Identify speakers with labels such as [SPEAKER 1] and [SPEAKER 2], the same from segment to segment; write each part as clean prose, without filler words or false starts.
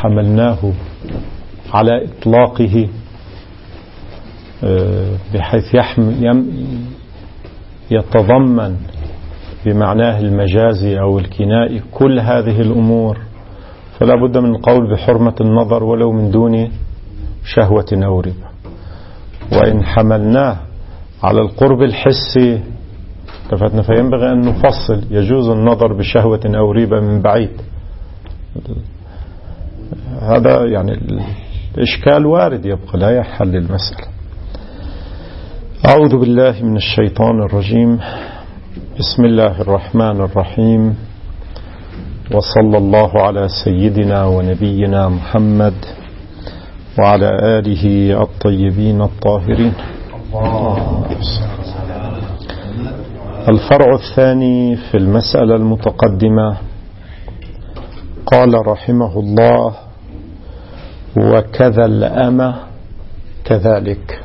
[SPEAKER 1] حملناه على إطلاقه بحيث يتضمن بمعناه المجازي أو الكنائي كل هذه الأمور، فلا بد من القول بحرمة النظر ولو من دون شهوة أو ريبة. وإن حملناه على القرب الحسي لفتنا فينبغي أن نفصل، يجوز النظر بشهوة أو ريبة من بعيد، هذا يعني الإشكال وارد يبقى لا يحل المسألة. أعوذ بالله من الشيطان الرجيم، بسم الله الرحمن الرحيم، وصلى الله على سيدنا ونبينا محمد وعلى آله الطيبين الطاهرين. الفرع الثاني في المسألة المتقدمة، قال رحمه الله: وكذا الأمة كذلك.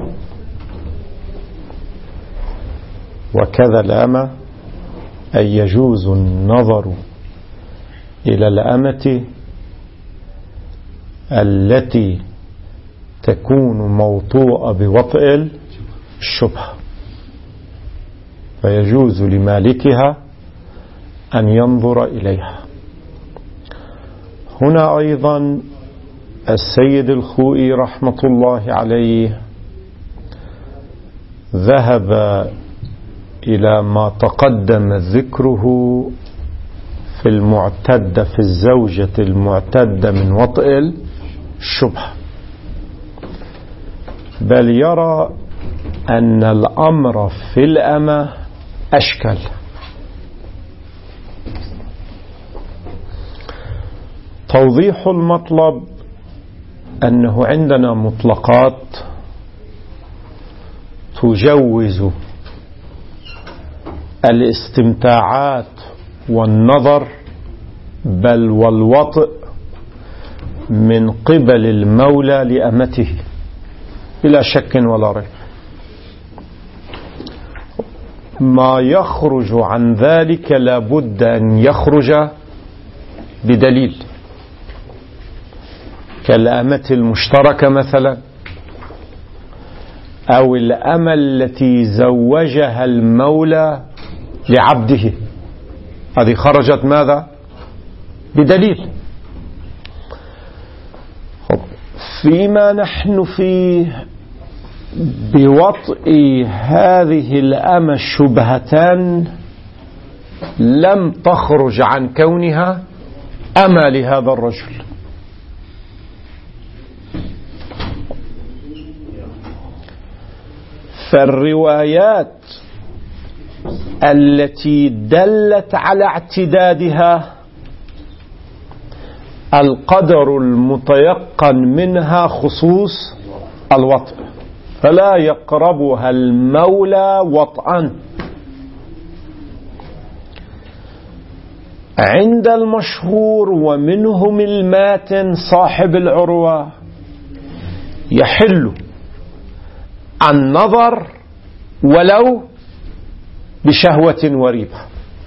[SPEAKER 1] وكذا الأمة أي يجوز النظر إلى الأمة التي تكون موطوءة بوطئ الشبهة، فيجوز لمالكها أن ينظر إليها. هنا أيضا السيد الخوئي رحمة الله عليه ذهب إلى ما تقدم ذكره في المعتدة، في الزوجة المعتدة من وطئ الشبهة، بل يرى أن الأمر في الأمة أشكل. توضيح المطلب أنه عندنا مطلقات تجوز الاستمتاعات والنظر بل والوطئ من قبل المولى لأمته بلا شك ولا ريب. ما يخرج عن ذلك لابد أن يخرج بدليل، كالأمة المشتركة مثلا، أو الأمة التي زوجها المولى لعبده، هذه خرجت ماذا؟ بدليل. فيما نحن فيه بوطئ هذه الأمة شبهتان لم تخرج عن كونها أمة لهذا الرجل، فالروايات التي دلت على اعتدادها القدر المتيقن منها خصوص الوطء، فلا يقربها المولى وطئا. عند المشهور ومنهم الماتن صاحب العروة يحل النظر ولو بشهوة وريبة،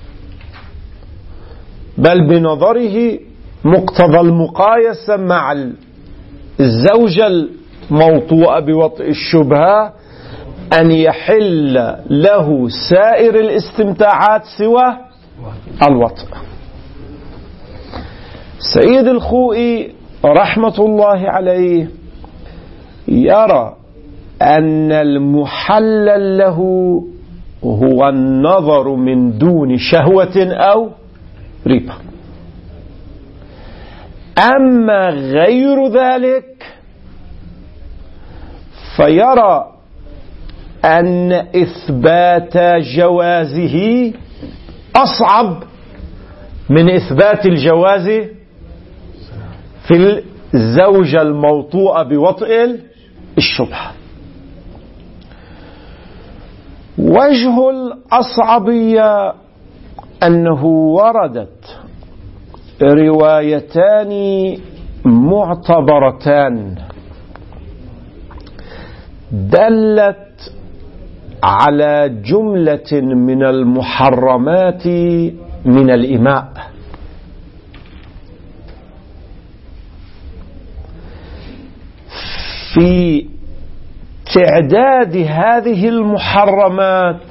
[SPEAKER 1] بل بنظره مقتضى المقايسة مع الزوجة الموطوءة بوطئ الشبهة أن يحل له سائر الاستمتاعات سوى الوطئ. سيد الخوئي رحمة الله عليه يرى أن المحلل له هو النظر من دون شهوة أو ريبة، أما غير ذلك فيرى أن إثبات جوازه أصعب من إثبات الجواز في الزوجة الموطوءة بوطئ الشبهة. وجه الأصعبية أنه وردت روايتان معتبرتان دلت على جملة من المحرمات من الإماء. في تعداد هذه المحرمات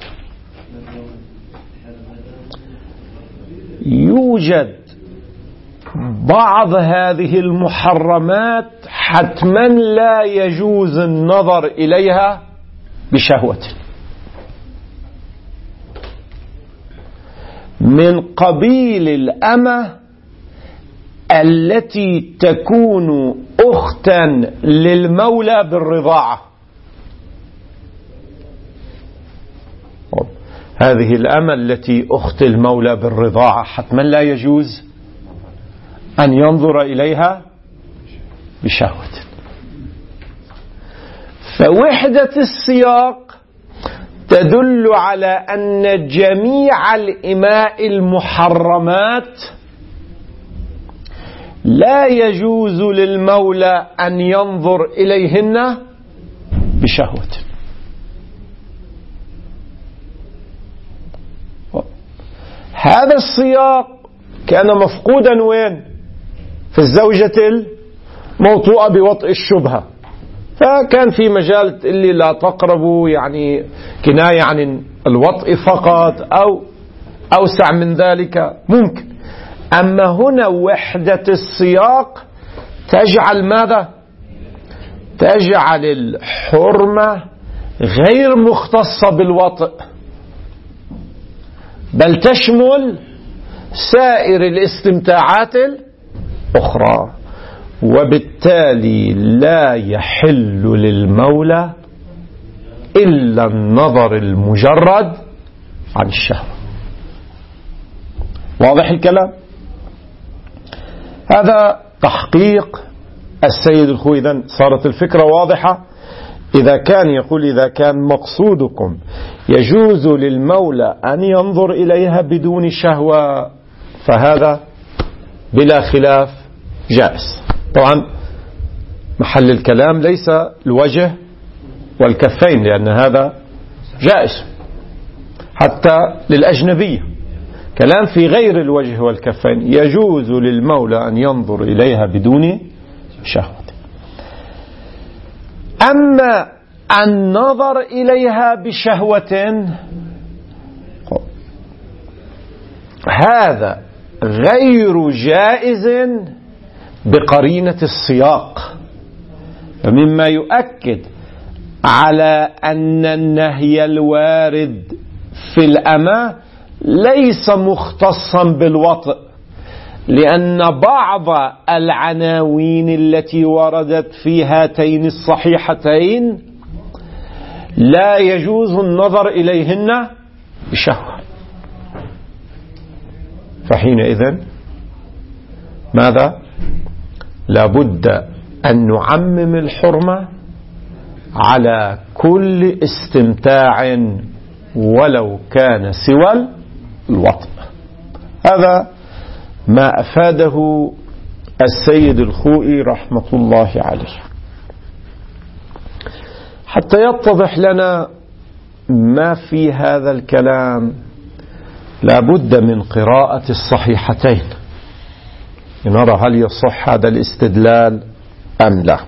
[SPEAKER 1] يوجد بعض هذه المحرمات حتما لا يجوز النظر إليها بشهوة، من قبيل الأمة التي تكون أختا للمولى بالرضاعة. هذه الأمة التي أخت المولى بالرضاعة حتما لا يجوز أن ينظر إليها بشهوة. فوحدة السياق تدل على أن جميع الإماء المحرمات لا يجوز للمولى أن ينظر إليهن بشهوة. هذا السياق كان مفقودا وين؟ في الزوجة الموطوءة بوطء الشبهة، فكان في مجال اللي لا تقربوا، يعني كناية عن الوطء فقط أو أوسع من ذلك ممكن. أما هنا وحدة السياق تجعل ماذا؟ تجعل الحرمة غير مختصة بالوطء، بل تشمل سائر الاستمتاعات الأخرى، وبالتالي لا يحل للمولى إلا النظر المجرد عن الشهوة. واضح الكلام؟ هذا تحقيق السيد الخوئي. إذن صارت الفكرة واضحة. إذا كان يقول إذا كان مقصودكم يجوز للمولى أن ينظر إليها بدون شهوة فهذا بلا خلاف جائز. طبعا محل الكلام ليس الوجه والكفين، لأن هذا جائز حتى للأجنبية. كلام في غير الوجه والكفين، يجوز للمولى أن ينظر إليها بدون شهوة. أما النظر إليها بشهوة هذا غير جائز بقرينة السياق. فمما يؤكد على أن النهي الوارد في الأمة ليس مختصا بالوطء، لأن بعض العناوين التي وردت في هاتين الصحيحتين لا يجوز النظر إليهن بشهوة. فحينئذ ماذا؟ لابد أن نعمم الحرمة على كل استمتاع ولو كان سوى الوطء. هذا ما أفاده السيد الخوئي رحمة الله عليه. حتى يتضح لنا ما في هذا الكلام لابد من قراءة الصحيحتين لنرى هل يصح هذا الاستدلال أم لا.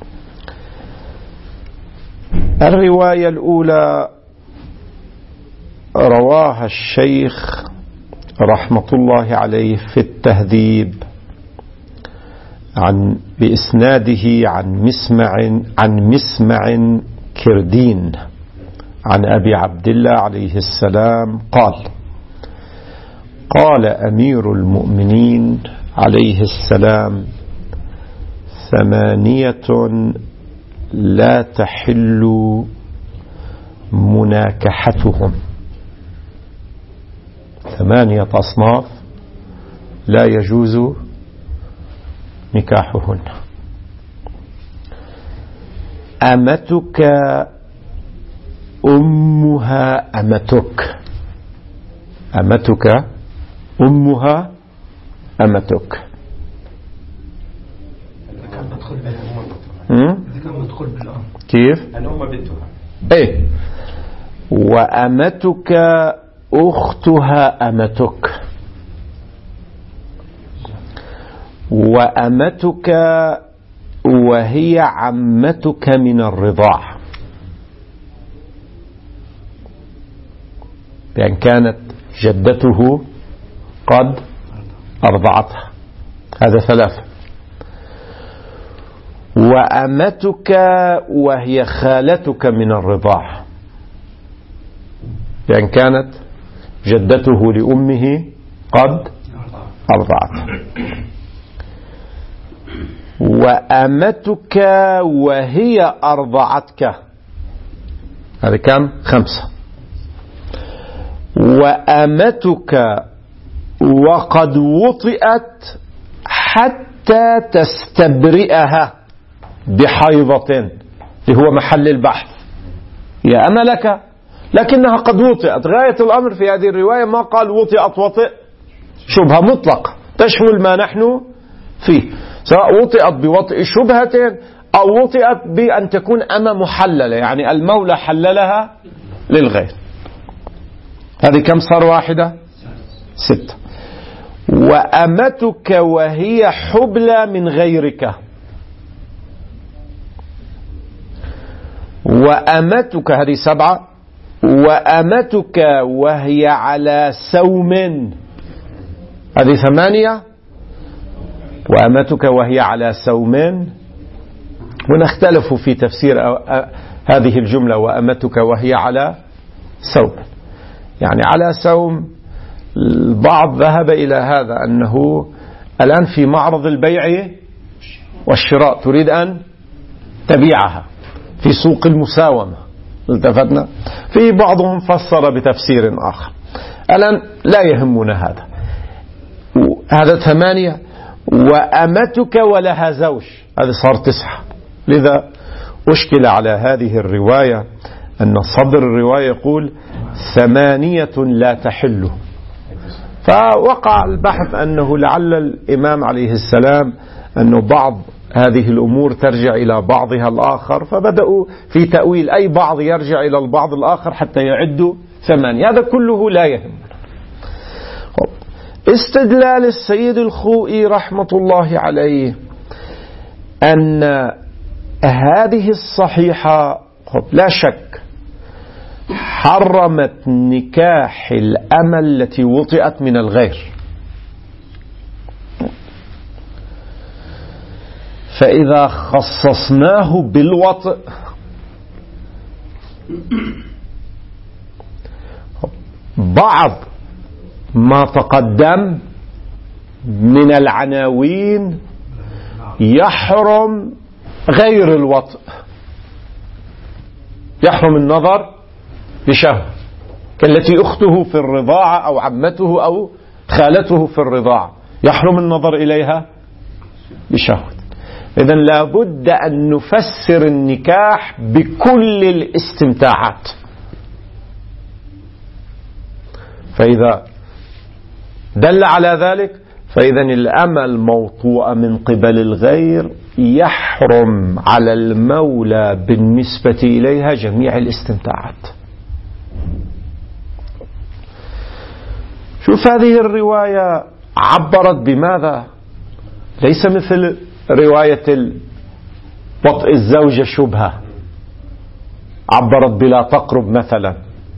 [SPEAKER 1] الرواية الأولى رواها الشيخ رحمة الله عليه في التهذيب بإسناده عن مسمع كردين عن أبي عبد الله عليه السلام قال أمير المؤمنين عليه السلام 8 لا تحل مناكحتهم. 8 أصناف لا يجوز نكاحهن. أمتك أمها أمتك، أمتك أمها أمتك. كيف؟ الأم بنتها. إيه. وأمتك أختها أمتك، وأمتك وهي عمتك من الرضاع، بأن كانت جدته قد أرضعتها، هذا 3. وأمتك وهي خالتك من الرضاع، بأن كانت جدته لأمه قد أرضعته. وأمتك وهي أرضعتك، هذا كم؟ 5. وأمتك وقد وطئت حتى تستبرئها بحيضة، اللي هو محل البحث. يا أما لك، لكنها قد وطئت. غاية الأمر في هذه الرواية ما قال وطئت وطئ شبهة مطلقة تشمل ما نحن فيه، سواء وطئت بوطئ شبهة أو وطئت بأن تكون أما محللة، يعني المولى حللها للغير. هذه كم صار؟ 1 6. وأمتك وهي حبلى من غيرك. وأمتك هذه 7. وأمتك وهي على سوم، هذه 8. وأمتك وهي على سوم، ونختلف في تفسير هذه الجملة وأمتك وهي على سوم. يعني على سوم، البعض ذهب إلى هذا أنه الآن في معرض البيع والشراء، تريد أن تبيعها في سوق المساومة، التفتنا. في بعضهم فسر بتفسير آخر، الآن لا يهمنا هذا. هذا 8. وأمتك ولها زوج، هذا صار 9. لذا أشكل على هذه الرواية أن صدر الرواية يقول 8 لا تحل، فوقع البحث أنه لعل الإمام عليه السلام أنه بعض هذه الأمور ترجع إلى بعضها الآخر، فبدأوا في تأويل أي بعض يرجع إلى البعض الآخر حتى يعدوا 8. هذا كله لا يهم. استدلال السيد الخوئي رحمة الله عليه أن هذه الصحيحة لا شك حرمت نكاح الأمة التي وطئت من الغير، فإذا خصصناه بالوطئ بعض ما تقدم من العناوين يحرم غير الوطئ، يحرم النظر بشهوة، كالتي أخته في الرضاعة أو عمته أو خالته في الرضاعة، يحرم النظر إليها بشهوة. إذن لابد أن نفسر النكاح بكل الاستمتاعات. فإذا دل على ذلك فإذن الأمة الموطوءة من قبل الغير يحرم على المولى بالنسبة إليها جميع الاستمتاعات. شوف هذه الرواية عبرت بماذا؟ ليس مثل رواية وطئ الزوجة شبهة عبرت بلا تقرب مثلا،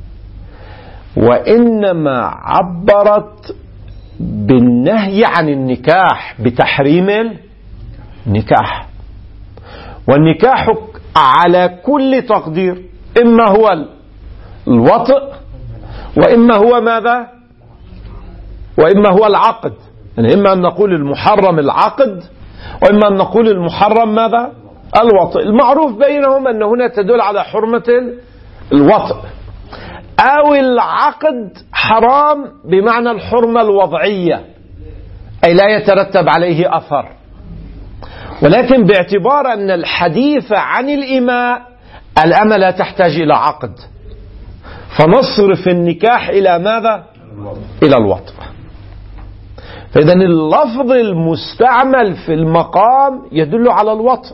[SPEAKER 1] وإنما عبرت بالنهي عن النكاح بتحريم النكاح. والنكاح على كل تقدير إما هو الوطئ وإما هو ماذا؟ وإما هو العقد. يعني إما أن نقول المحرم العقد وإما أن نقول المحرم ماذا؟ الوطئ. المعروف بينهم أن هنا تدل على حرمة الوطئ، أو العقد حرام بمعنى الحرمة الوضعية، أي لا يترتب عليه أثر. ولكن باعتبار أن الحديث عن الإماء، الأمة لا تحتاج إلى عقد، فنصرف النكاح إلى ماذا؟ إلى الوطئ. فإذن اللفظ المستعمل في المقام يدل على الوطئ،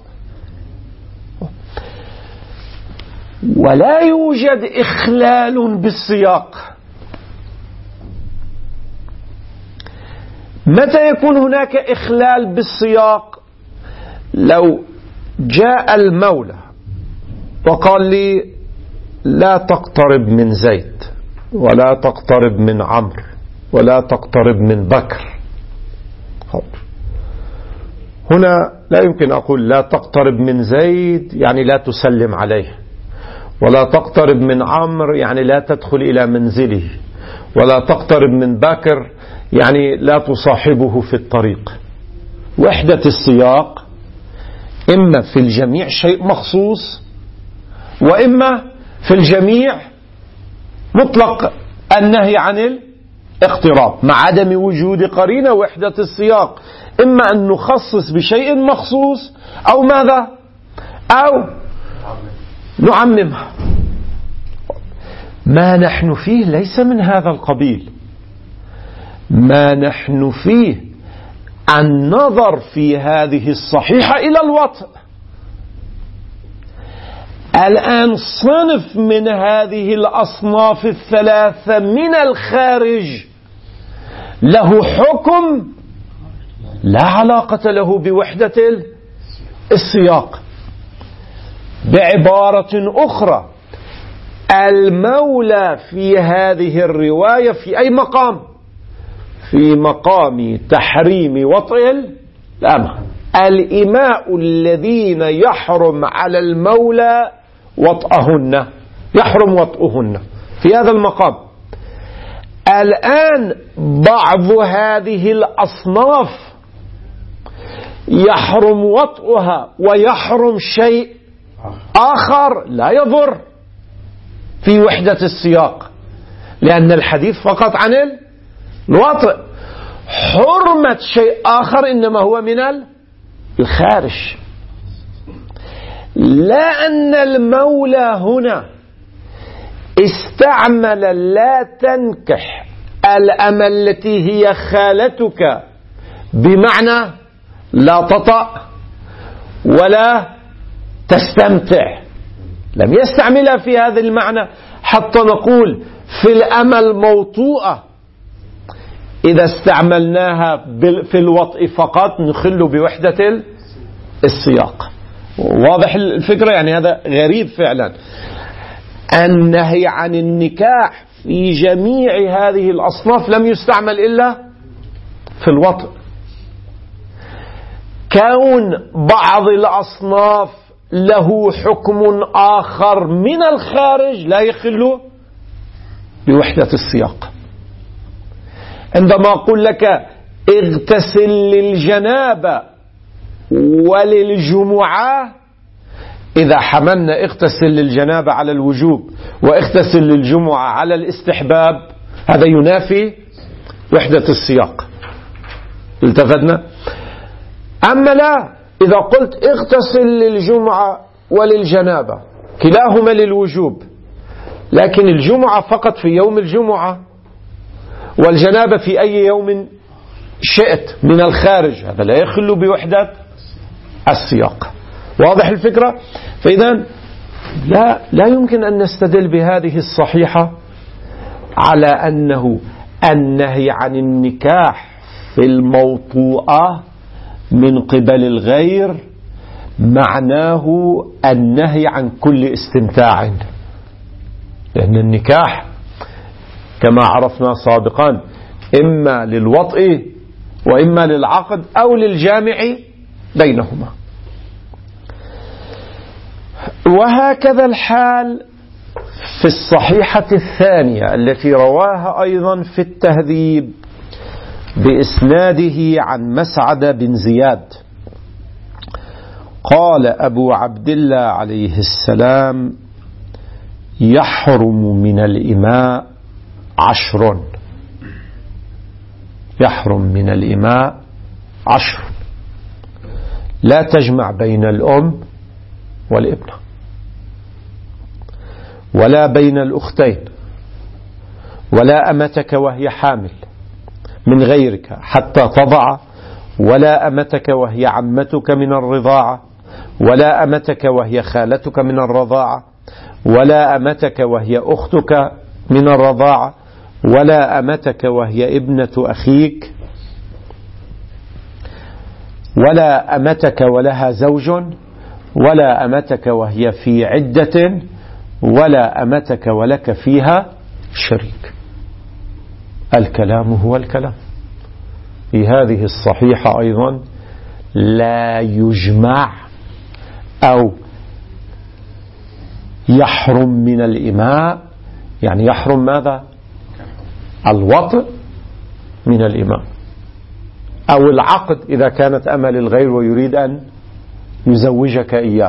[SPEAKER 1] ولا يوجد إخلال بالسياق. متى يكون هناك إخلال بالسياق؟ لو
[SPEAKER 2] جاء المولى وقال لي لا تقترب من زيد ولا تقترب من عمرو ولا تقترب من بكر. هنا لا يمكن أقول لا تقترب من زيد يعني لا تسلم عليه، ولا تقترب من عمرو يعني لا تدخل إلى منزله، ولا تقترب من بكر يعني لا تصاحبه في الطريق. وحدة السياق إما في الجميع شيء مخصوص، وإما في الجميع مطلق النهي عن الاقتراب مع عدم وجود قرينة. وحدة السياق إما أن نخصص بشيء مخصوص أو ماذا، أو نعممها. ما نحن فيه ليس من هذا القبيل. ما نحن فيه النظر في هذه الصحيحة إلى الوطء. الآن صنف من هذه الأصناف الثلاثة من الخارج له حكم لا علاقة له بوحدة السياق. بعبارة أخرى، المولى في هذه الرواية في أي مقام؟ في مقام تحريم وطئ الأمة. الإماء الذين يحرم على المولى وطئهن، يحرم وطئهن في هذا المقام. الآن بعض هذه الأصناف يحرم وطئها ويحرم شيء آخر لا يضر في وحدة السياق، لأن الحديث فقط عن الوطئ. حرمة شيء آخر إنما هو من الخارج. لا أن المولى هنا استعمل لا تنكح الأمة التي هي خالتك بمعنى لا تطأ ولا تستمتع، لم يستعملها في هذا المعنى حتى نقول في الأمة الموطوءة إذا استعملناها في الوطء فقط نخل بوحدة السياق. واضح الفكرة؟ يعني هذا غريب فعلا. النهي عن النكاح في جميع هذه الأصناف لم يستعمل إلا في الوطء. كون بعض الأصناف له حكم آخر من الخارج لا يخل بوحدة السياق. عندما أقول لك اغتسل للجنابة وللجمعة، إذا حملنا اغتسل للجنابة على الوجوب واغتسل للجمعة على الاستحباب هذا ينافي وحدة السياق. التفتنا؟ أما لا، إذا قلت اغتسل للجمعة وللجنابة كلاهما للوجوب، لكن الجمعة فقط في يوم الجمعة والجنابة في أي يوم شئت من الخارج، هذا لا يخل بوحدة السياق. واضح الفكرة؟ فإذا لا يمكن أن نستدل بهذه الصحيحة على أنه النهي عن النكاح في الموطوءة من قبل الغير معناه النهي عن كل استمتاع، لأن النكاح كما عرفنا سابقا إما للوطء وإما للعقد أو للجامع بينهما. وهكذا الحال في الصحيحة الثانية التي رواها أيضا في التهذيب بإسناده عن مسعد بن زياد قال أبو عبد الله عليه السلام: يحرم من الإماء 10. يحرم من الإماء 10. لا تجمع بين الأم والابنة، ولا بين الأختين، ولا أمتك وهي حامل من غيرك حتى تضع، ولا أمتك وهي عمتك من الرضاعة، ولا أمتك وهي خالتك من الرضاعة، ولا أمتك وهي أختك من الرضاعة، ولا أمتك وهي ابنة أخيك، ولا أمتك ولها زوج، ولا أمتك وهي في عدة ولا أمتك ولك فيها شريك. الكلام هو الكلام. في هذه الصحيحة أيضا لا يجمع أو يحرم من الإماء، يعني يحرم ماذا؟ الوطء من الإماء أو العقد إذا كانت أمل الغير ويريد أن يزوجك إياه،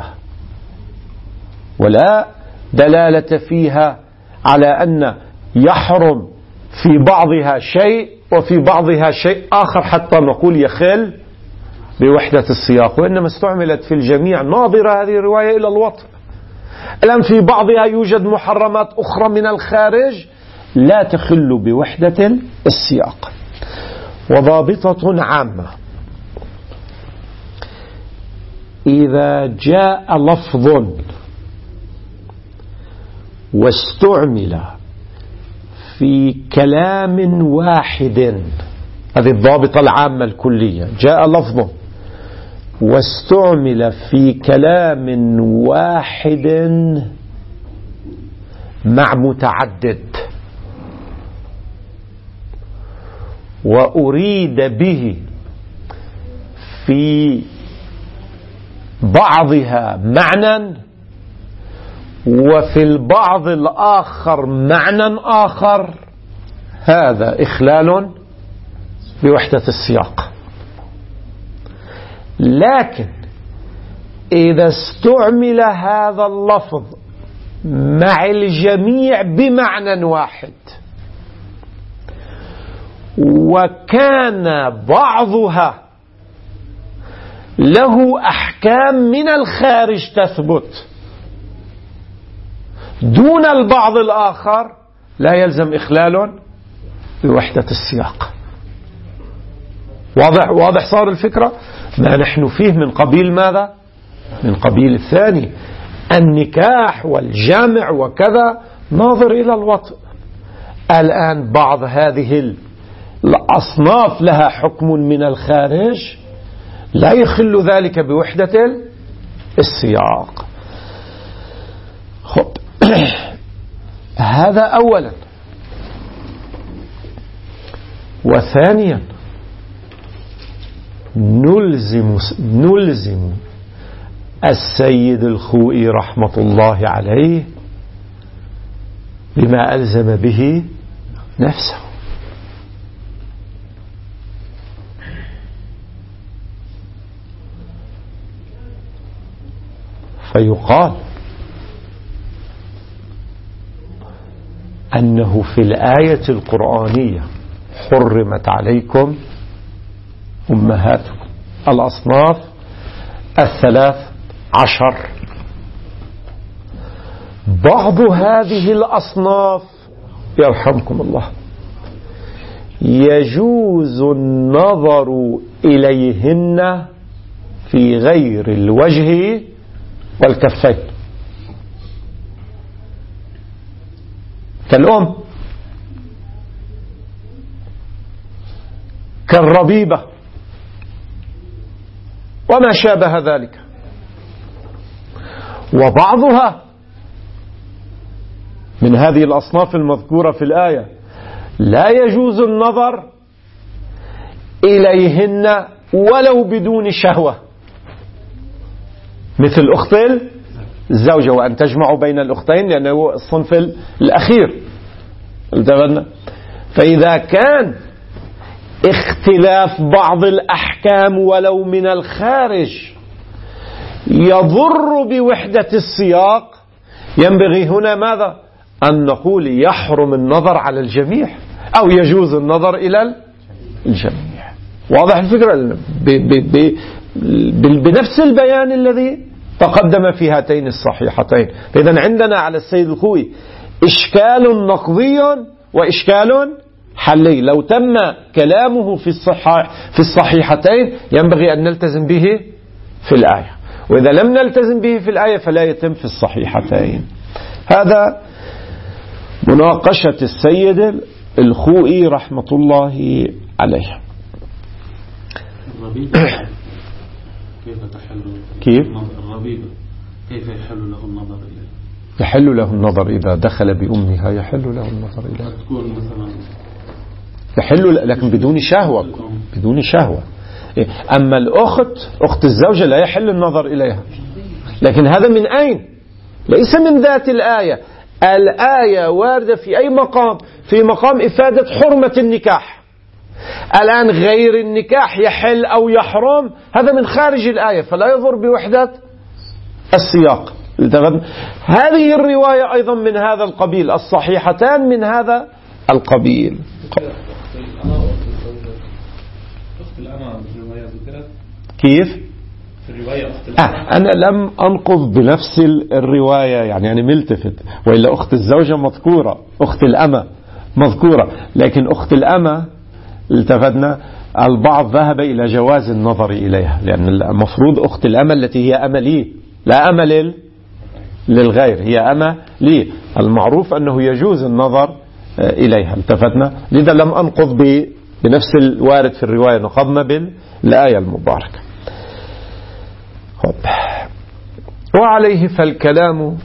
[SPEAKER 2] ولا دلالة فيها على أن يحرم في بعضها شيء وفي بعضها شيء آخر حتى نقول يخل بوحدة السياق، وإنما استعملت في الجميع ناظرة هذه الرواية إلى الوطء. الآن في بعضها يوجد محرمات أخرى من الخارج لا تخل بوحدة السياق. وضابطة عامة: إذا جاء لفظ واستعمل في كلام واحد، هذه الضابطة العامة الكلية، جاء لفظ واستعمل في كلام واحد مع متعدد وأريد به في بعضها معنى وفي البعض الآخر معنى آخر، هذا إخلال بوحدة السياق. لكن إذا استعمل هذا اللفظ مع الجميع بمعنى واحد وكان بعضها له أحكام من الخارج تثبت دون البعض الآخر، لا يلزم إخلال بوحدة السياق. واضح صار الفكرة؟ ما نحن فيه من قبيل ماذا؟ من قبيل الثاني، النكاح والجامع وكذا ناظر إلى الوطء. الآن بعض هذه الأصناف لها حكم من الخارج لا يخل ذلك بوحدة السياق. خب هذا أولا. وثانيا نلزم السيد الخوئي رحمة الله عليه بما ألزم به نفسه. فيقال أنه في الآية القرآنية حرمت عليكم أمهاتكم الأصناف 13. بعض هذه الأصناف يرحمكم الله يجوز النظر إليهن في غير الوجه والكفين، كالأم، كالربيبة وما شابه ذلك. وبعضها من هذه الأصناف المذكورة في الآية لا يجوز النظر إليهن ولو بدون شهوة، مثل أخت الزوجة، وأن تجمعوا بين الأختين لأنه الصنف الأخير. فإذا كان اختلاف بعض الأحكام ولو من الخارج يضر بوحدة السياق، ينبغي هنا ماذا؟ أن نقول يحرم النظر على الجميع أو يجوز النظر إلى الجميع. واضح الفكرة؟ بنفس البيان الذي تقدم في هاتين الصحيحتين. إذن عندنا على السيد الخوئي إشكال نقضي وإشكال حلي. لو تم كلامه في الصحيحتين ينبغي أن نلتزم به في الآية، وإذا لم نلتزم به في الآية فلا يتم في الصحيحتين. هذا مناقشة السيد الخوئي رحمة الله عليه.
[SPEAKER 3] كيف تحل
[SPEAKER 2] كيف؟
[SPEAKER 3] الربيبة طبيبة كيف يحل له النظر إليه؟
[SPEAKER 2] يحل له النظر إذا دخل بأمها، يحل له النظر إليه.
[SPEAKER 3] تكون مثلا
[SPEAKER 2] يحل لكن بدون شهوة، بدون شهوة. أما الأخت أخت الزوجة لا يحل النظر إليها، لكن هذا من أين؟ ليس من ذات الآية. الآية واردة في أي مقام؟ في مقام إفادة حرمة النكاح. الآن غير النكاح يحل أو يحرم، هذا من خارج الآية، فلا يضر بوحدة السياق. هذه الرواية أيضا من هذا القبيل، الصحيحتان من هذا القبيل. كيف؟
[SPEAKER 3] في الرواية
[SPEAKER 2] أنا لم أنقض بنفس الرواية، يعني أنا ملتفت، وإلا أخت الزوجة مذكورة، أخت الأمة مذكورة، لكن أخت الأمة التفتنا البعض ذهب إلى جواز النظر إليها، لأن المفروض أخت الأمة التي هي أمة لي، لا أمة للغير، هي أمة لي، المعروف أنه يجوز النظر إليها، التفتنا. لذا لم أنقض بنفس الوارد في الرواية، نقضنا بالآية المباركة. وعليه فالكلام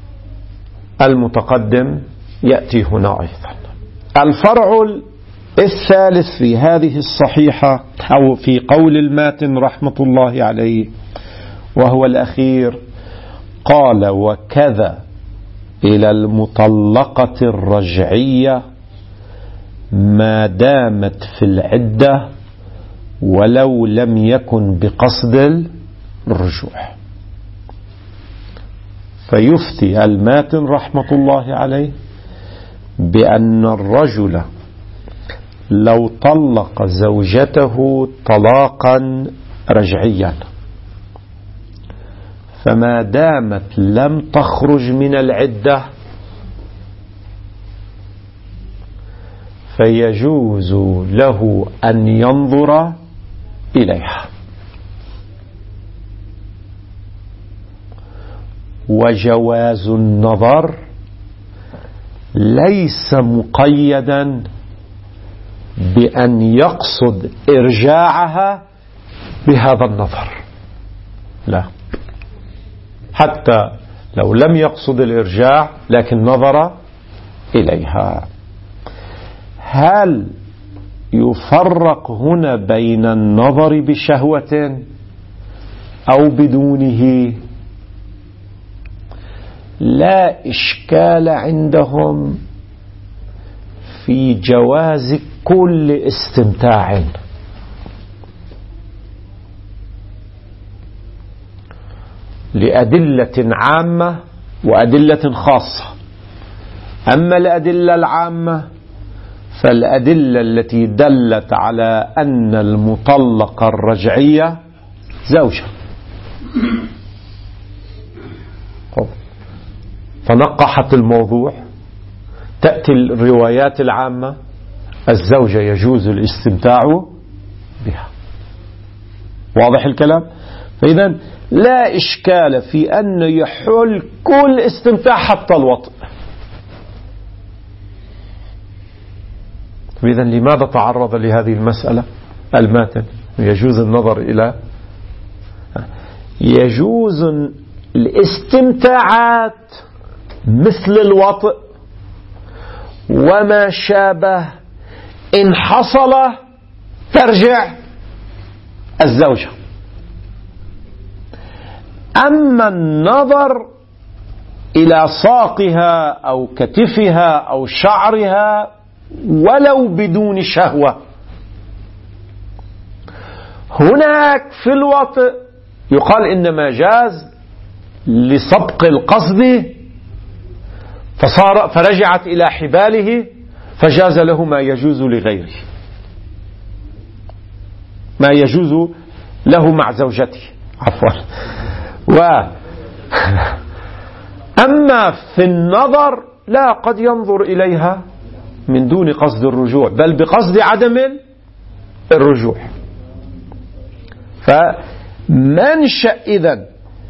[SPEAKER 2] المتقدم يأتي هنا أيضا. الفرع الثالث في هذه الصحيحة أو في قول الماتن رحمة الله عليه، وهو الأخير، قال: وكذا إلى المطلقة الرجعية ما دامت في العدة ولو لم يكن بقصد الرجوع. فيفتي الماتن رحمة الله عليه بأن الرجل لو طلق زوجته طلاقا رجعيا فما دامت لم تخرج من العدة فيجوز له أن ينظر إليها، وجواز النظر ليس مقيدا بأن يقصد إرجاعها بهذا النظر، لا، حتى لو لم يقصد الإرجاع لكن نظر إليها. هل يفرق هنا بين النظر بشهوة أو بدونه؟ لا إشكال عندهم في جواز كل استمتاع، لأدلة عامة وأدلة خاصة. أما الأدلة العامة فالأدلة التي دلت على أن المطلقة الرجعية زوجة، فنقحت الموضوع، تأتي الروايات العامة الزوجة يجوز الاستمتاع بها. واضح الكلام؟ فإذا لا إشكال في أن يحل كل استمتاع حتى الوطء. فإذا لماذا تعرض لهذه المسألة الماتن؟ يجوز النظر إلى، يجوز الاستمتاعات مثل الوطء وما شابه إن حصل ترجع الزوجة. أما النظر إلى ساقها أو كتفها أو شعرها ولو بدون شهوة، هناك في الوطء يقال إنما جاز لسبق القصد فرجعت إلى حباله فجاز له ما يجوز لغيره، ما يجوز له مع زوجته، عفوا. أما في النظر لا، قد ينظر إليها من دون قصد الرجوع بل بقصد عدم الرجوع. فمنشأ إذن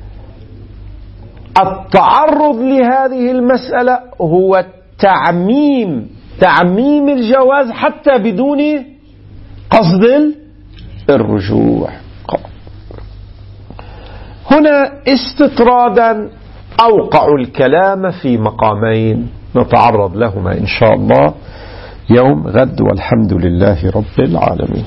[SPEAKER 2] التعرض لهذه المسألة هو تعميم الجواز حتى بدون قصد الرجوع. هنا استطرادا أوقع الكلام في مقامين نتعرض لهما إن شاء الله يوم غد، والحمد لله رب العالمين.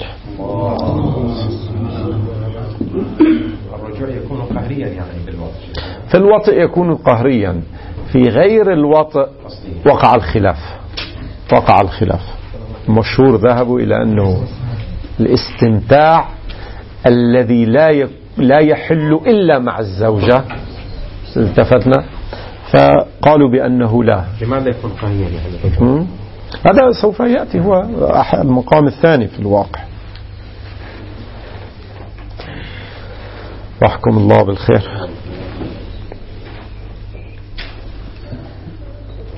[SPEAKER 4] الرجوع يكون قهريا يعني بالوطء،
[SPEAKER 2] في الوطء يكون قهريا، في غير الوطء وقع الخلاف. مشهور ذهبوا إلى أنه الاستمتاع الذي لا يحل إلا مع الزوجة، التفتنا، فقالوا بأنه لا.
[SPEAKER 4] لماذا يكون قهريا يعني؟
[SPEAKER 2] هذا سوف يأتي، هو المقام الثاني في الواقع. وأحكم الله بالخير.